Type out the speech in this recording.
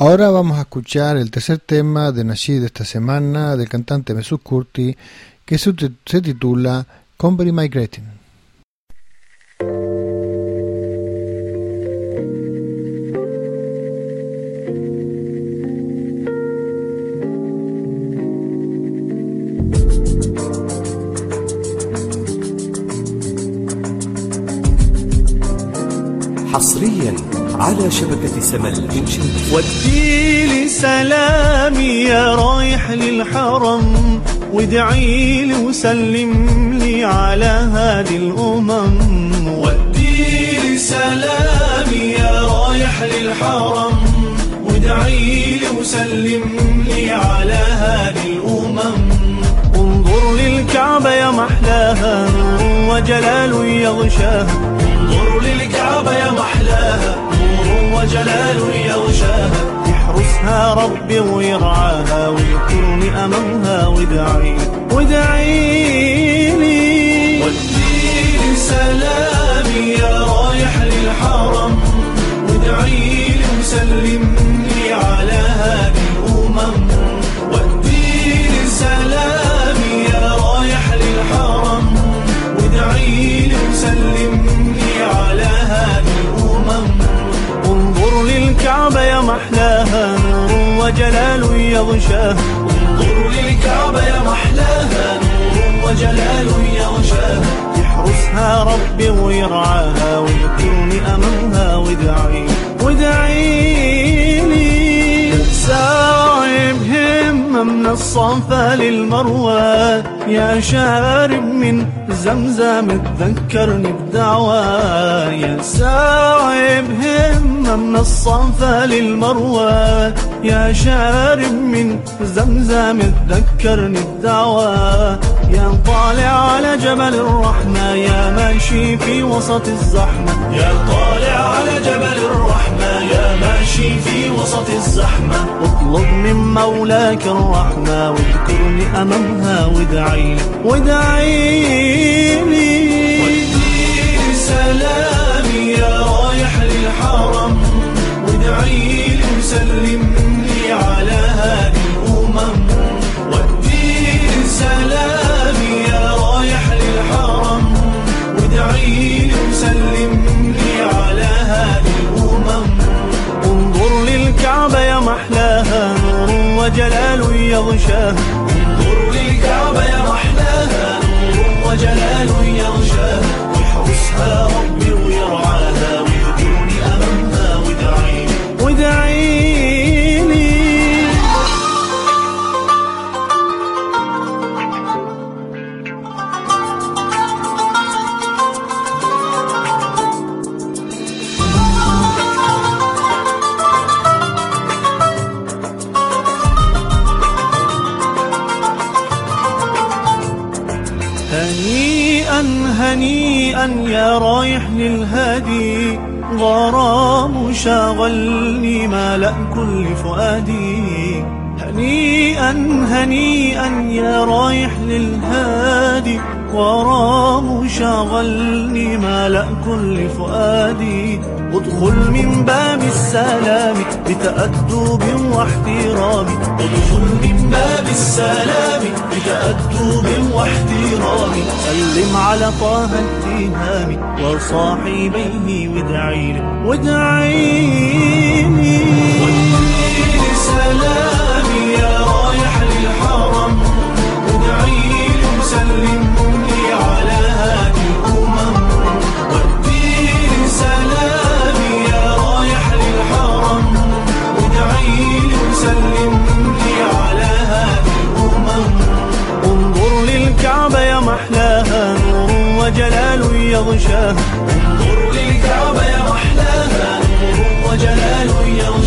Ahora vamos a escuchar el tercer tema de Nasheed de esta semana del cantante Mesut Kurti, que se titula Convery Migrating. حصريا على شبكة سمل إنشاء. ودي لي سلامي يا رايح للحرم، وادعي لي وسلم لي على هذه الأمم. ودي لي سلامي يا رايح للحرم، وادعي لي وسلم لي على هذه الأمم. انظر للكعبة يا محلاها، نور وجلال يغشاها. انظر للكعبة يا محلاها، نور وجلال يغشاها. يحرسها ربي ويرعاها، ويكون أمامها وادعي لي. ودي سلامي يا رايح للحرم، وادعي لي وسلم لي على هذه الأمم. ودي سلامي يا رايح للحرم، وادعي لي وسلم لي على هذه الأمم. انظر للكعبة يا محلاها، نور وجلال يغشاها. انظر للكعبة يا محلاها، نور وجلال يغشاها. يحرسها ربي ويرعاها، ويكون أمامها وادعي لي. ساعب همة من الصفا للمروة، يا شارب من زمزم تذكرني بدعوى. يا ساعب همة من الصفا للمروة، يا شارب من زمزم تذكرني بدعوى. يا طالع على جبل الرحمة، يا ماشي في وسط الزحمة. يا طالع على جبل الرحمة، يا ماشي في وسط الزحمة. اطلب من مولاك الرحمة، واذكرني أمامها وادعي لي. ودي سلامي يا رايح للحرم، وادعي لي وسلم لي على هذه الأمم. ودي سلامي يا رايح للحرم، وادعي لي وسلم لي على هذه الأمم. انظر للكعبة يا محلاها، نور وجلال يغشاها. انظر للكعبة يا محلاها، نور وجلال يغشاها. يحرسها ربي ويرعاها، ويكون أمامها وادعي لي. هنيئا يا رايح للهادي، غرام شاغلني مالأ كل فؤادي. هنيئا يا رايح للهادي، غرام شاغلني مالأ كل فؤادي. ادخل من باب السلام بتأدب واحترام. ادخل من باب السلام بتأدب واحترام. سلم على طه التهام وصاحبيه وادعي لي. ودي سلامي يا رايح للحرم، وادعي لي وسلم لي على هذه الأمم. ودي سلامي يا رايح للحرم، وادعي لي وسلم لي على هذه الأمم. انظر للكعبة يا محلاها، نور وجلال يغشاها. انظر للكعبة يا محلاها، نور وجلال يغشاها.